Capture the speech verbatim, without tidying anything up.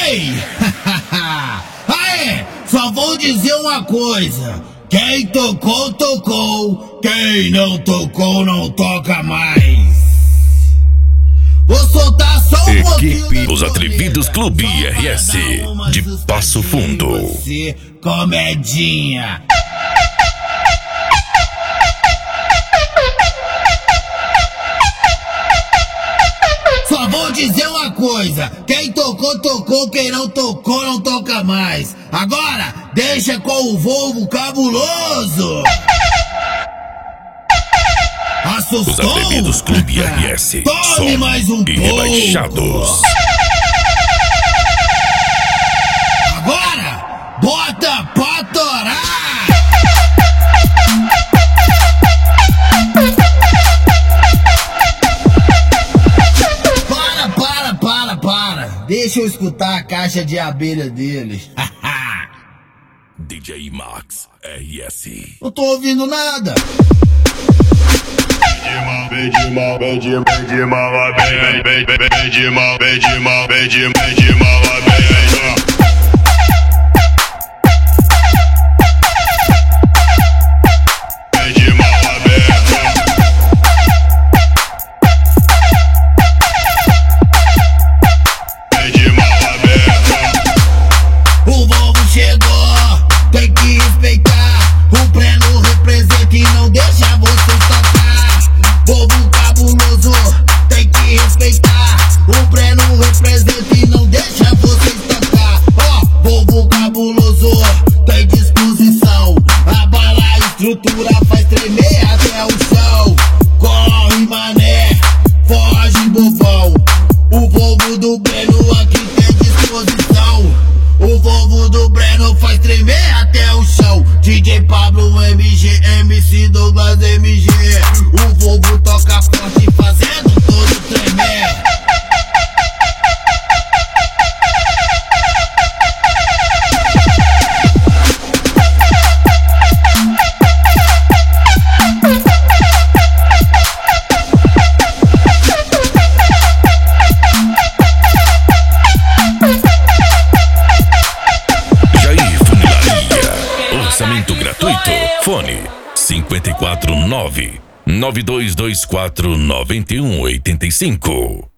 Ei! Aê! Só vou dizer uma coisa. Quem tocou, tocou. Quem não tocou, não toca mais. Vou soltar só um pouquinho. Equipe Os Atrevidos Clube R S de Passo Fundo. Você, comedinha. Só vou dizer uma coisa. Quem tocou, tocou. Quem não tocou, não toca mais. Agora, deixa com o Volvo cabuloso. Assustou? Os Atrevidos Clube R S. Tome mais um e pouco. rebaixados. Agora, bota pra torar. Para, para, para, para. Deixa eu escutar a caixa de abelha deles. D J Max R S. Não tô ouvindo nada. Vem de mal, vem de mal, vem de mal, vem, vem, vem, vem de mal, vem de mal, vem de mal, vem de mal, vem. Vem de mal aberto. Vem de mal aberto. O Volvo chegou, tem que respeitar. O Breno representa e não deixa vocês tocar. Volvo cabuloso, tem que respeitar. O Breno representa e não deixa vocês tocar. Ó, oh, Volvo cabuloso, tem disposição. Abala a estrutura, faz tremer até o chão. Corre, mané, foge, bobão. O Volvo do Breno aqui tem disposição. O Volvo do Breno faz tremer até o chão. D J Pablo, M G, M C Douglas, M G. O Volvo toca forte fazendo todo tremer. Orçamento gratuito. Fone cinco quatro nove, nove dois dois quatro, nove um oito cinco.